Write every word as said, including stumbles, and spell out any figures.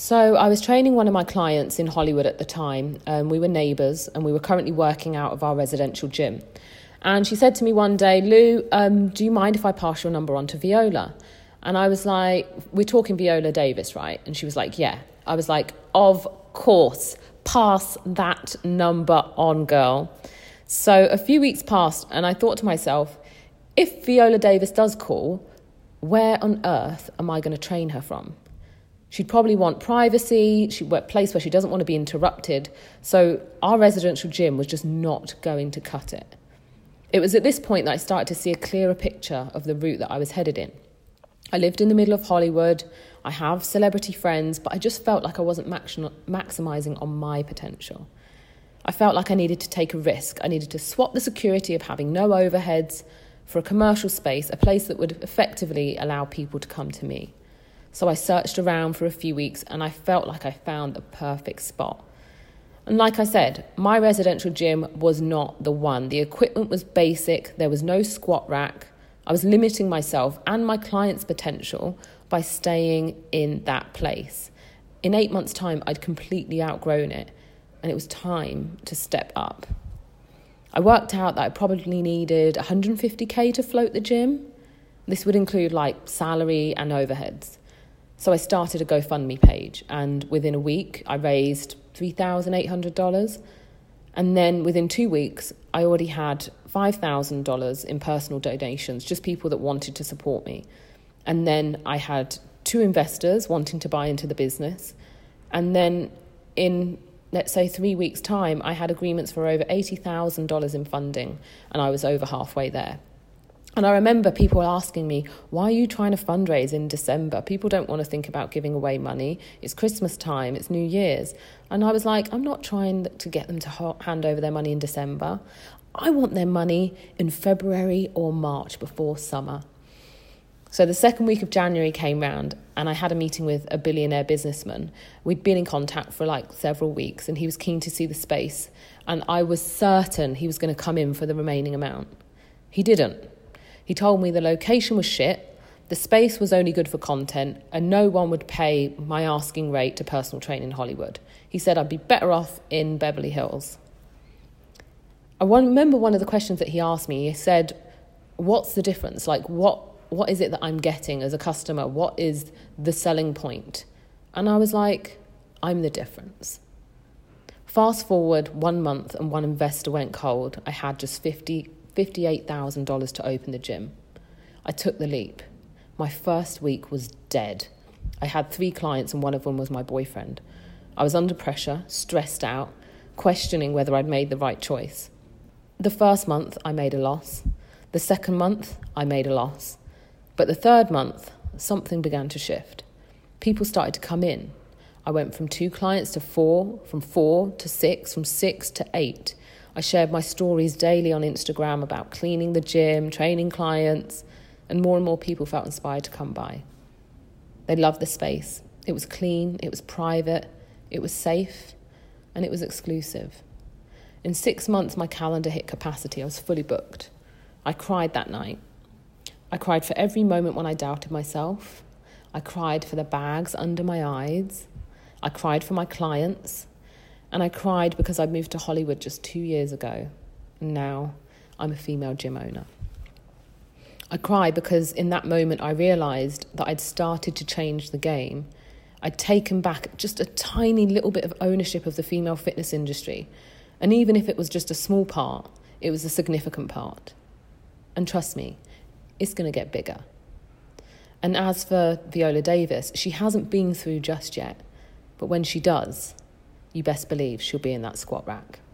So I was training one of my clients in Hollywood at the time. Um, we were neighbours and we were currently working out of our residential gym. And she said to me one day, Lou, um, do you mind if I pass your number on to Viola? And I was like, we're talking Viola Davis, right? And she was like, yeah. I was like, of course, pass that number on, girl. So a few weeks passed and I thought to myself, if Viola Davis does call, where on earth am I going to train her from? She'd probably want privacy, she'd want a place where she doesn't want to be interrupted. So our residential gym was just not going to cut it. It was at this point that I started to see a clearer picture of the route that I was headed in. I lived in the middle of Hollywood. I have celebrity friends, but I just felt like I wasn't max- maximising on my potential. I felt like I needed to take a risk. I needed to swap the security of having no overheads for a commercial space, a place that would effectively allow people to come to me. So I searched around for a few weeks and I felt like I found the perfect spot. And like I said, my residential gym was not the one. The equipment was basic. There was no squat rack. I was limiting myself and my clients' potential by staying in that place. In eight months' time, I'd completely outgrown it and it was time to step up. I worked out that I probably needed one hundred fifty thousand to float the gym. This would include like salary and overheads. So I started a GoFundMe page and within a week I raised three thousand eight hundred dollars. And then within two weeks, I already had five thousand dollars in personal donations, just people that wanted to support me. And then I had two investors wanting to buy into the business. And then in, let's say, three weeks' time, I had agreements for over eighty thousand dollars in funding, and I was over halfway there. And I remember people asking me, why are you trying to fundraise in December? People don't want to think about giving away money. It's Christmas time, it's New Year's. And I was like, I'm not trying to get them to hand over their money in December. I want their money in February or March before summer. So the second week of January came round and I had a meeting with a billionaire businessman. We'd been in contact for like several weeks and he was keen to see the space. And I was certain he was going to come in for the remaining amount. He didn't. He told me the location was shit, the space was only good for content, and no one would pay my asking rate to personal train in Hollywood. He said I'd be better off in Beverly Hills. I remember one of the questions that he asked me. He said, what's the difference? Like, what what is it that I'm getting as a customer? What is the selling point? And I was like, I'm the difference. Fast forward one month and one investor went cold. I had just fifty-eight thousand dollars to open the gym. I took the leap. My first week was dead. I had three clients and one of them was my boyfriend. I was under pressure, stressed out, questioning whether I'd made the right choice. The first month, I made a loss. The second month, I made a loss. But the third month, something began to shift. People started to come in. I went from two clients to four, from four to six, from six to eight. I shared my stories daily on Instagram about cleaning the gym, training clients, and more and more people felt inspired to come by. They loved the space. It was clean, it was private, it was safe, and it was exclusive. In six months, my calendar hit capacity. I was fully booked. I cried that night. I cried for every moment when I doubted myself. I cried for the bags under my eyes. I cried for my clients. And I cried because I moved to Hollywood just two years ago. And now I'm a female gym owner. I cried because in that moment I realised that I'd started to change the game. I'd taken back just a tiny little bit of ownership of the female fitness industry. And even if it was just a small part, it was a significant part. And trust me, it's going to get bigger. And as for Viola Davis, she hasn't been through just yet. But when she does, you best believe she'll be in that squat rack.